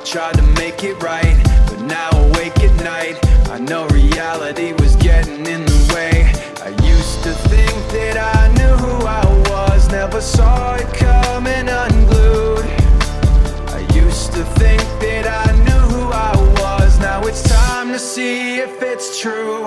tried to make it right, but now awake at night, I know reality was getting in the way. I used to think that I knew who I was, never saw it coming unglued. I used to think that I knew who I was, now it's time to see if it's true.